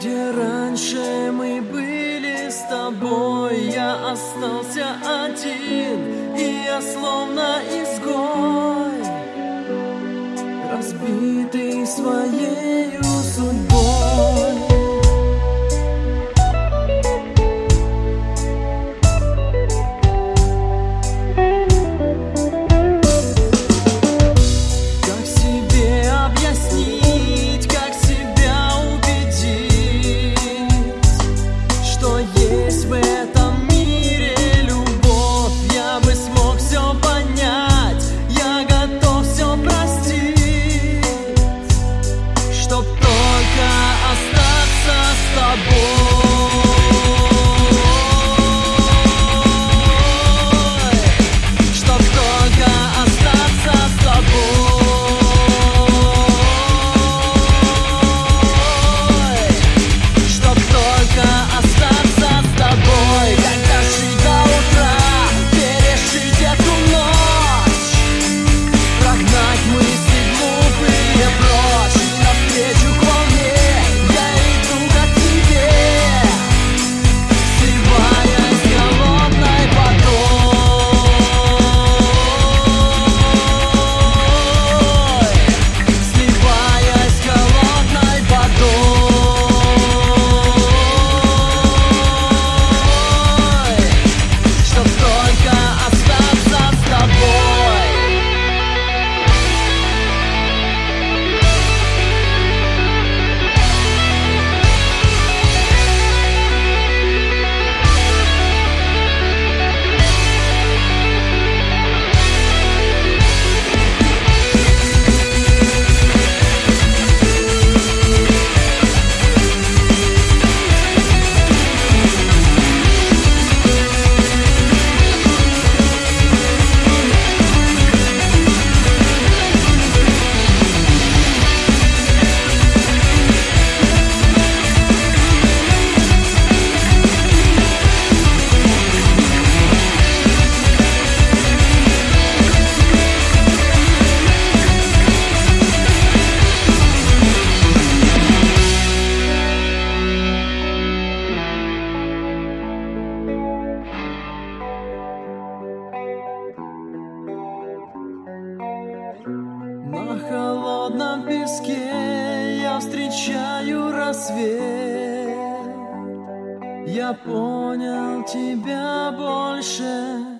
Где раньше мы были с тобой, я остался один, и я словно изгой, разбитый своею судьбой. Как себе объяснить, как себя убедить, что есть в этом мире любовь? Я бы смог все понять, я готов все простить, чтоб только остаться с тобой. Чтоб только остаться с тобой. Чтоб только остаться с тобой. Как дожить до утра, пережить эту ночь, прогнать мысли глупые прочь, и навстречу к волне я иду к тебе, сливаясь холодной водой, сливаясь холодной водой, чтоб только остаться с тобой. На холодном песке я встречаю рассвет. Я понял тебя больше